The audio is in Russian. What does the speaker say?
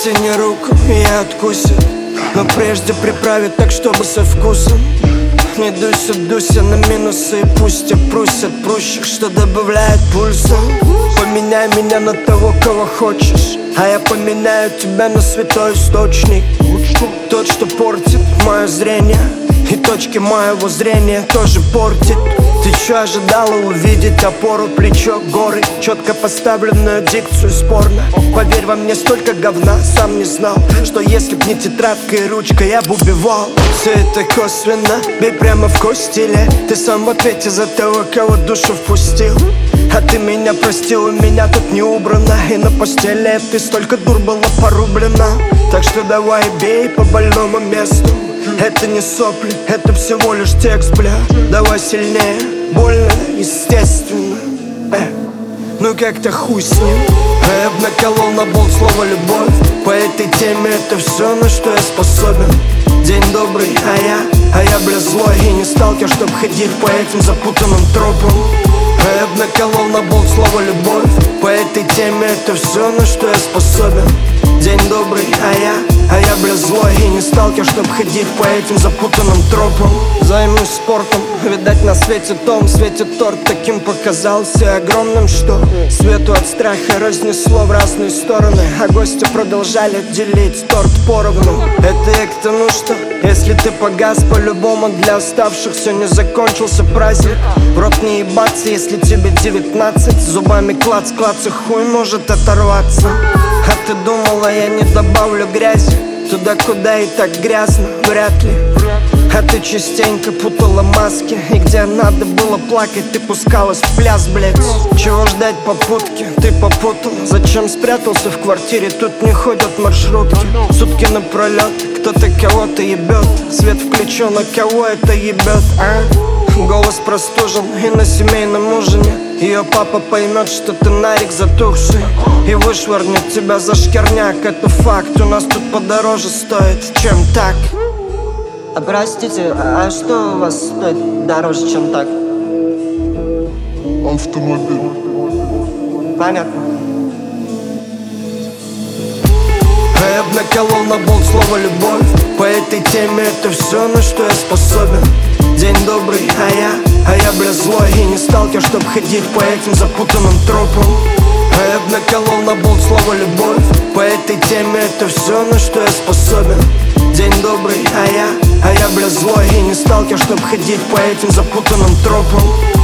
Протяни руку, и я откусил, но прежде приправить так, чтобы со вкусом. Не дуйся на минусы, и пусть опрусят прущих, что добавляет пульса. Поменяй меня на того, кого хочешь, а я поменяю тебя на святой источник. Тот, что портит мое зрение, и точки моего зрения тоже портит. Ты чё ожидала увидеть? Опору, плечо, горы, четко поставленную дикцию спорно. Поверь, во мне столько говна, сам не знал, что если б не тетрадка и ручка, я б убивал. Все это косвенно, бей прямо в кость, или ты сам в ответе за того, кого душу впустил. А ты меня простил, у меня тут не убрано, и на постели ты столько дур была порублена. Так что давай бей по больному месту. Это не сопли, это всего лишь текст, бля. Давай сильнее, больно, естественно. Ну как-то хуй с ним. Я б наколол на болт слово любовь. По этой теме это все, на что я способен. День добрый, а я, бля, злой. И не сталкер, чтоб ходить по этим запутанным тропам. Я б наколол на болт слово любовь. По этой теме это все, на что я способен. День добрый, а я, бля, злой. И не сталкер, чтоб ходить по этим запутанным тропам. Займусь спортом, видать на свете том. Светит торт, таким показался огромным, что свету от страха разнесло в разные стороны, а гости продолжали делить торт поровну. Это я к тому, что если ты погас, по-любому для оставшихся не закончился праздник. В рот не ебаться, если тебе 19. Зубами клац-клац, и хуй может оторваться. А ты думала, я не добавлю грязи туда, куда и так грязно? Вряд ли. А ты частенько путала маски, и где надо было плакать, ты пускалась в пляс, блять. Чего ждать попутки, ты попутал. Зачем спрятался в квартире, тут не ходят маршрутки. Сутки напролет, кто-то кого-то ебет. Свет включен, а кого это ебет, а? Голос простужен и на семейном ужине. Ее папа поймет, что ты нарик затухший, и вышвырнет тебя за шкирняк. Это факт, у нас тут подороже стоит, чем так. А простите, а что у вас стоит дороже, чем так? Автомобиль. Понятно. Я б наколол на болт слово любовь. По этой теме это все, на что я способен. День добрый, а я, бля, злой. И не сталкер, чтоб ходить по этим запутанным тропам. Я б наколол на болт слово любовь. По этой теме это все, на что я способен. День добрый, а я, бля, злой. И не сталкер, чтоб ходить по этим запутанным тропам.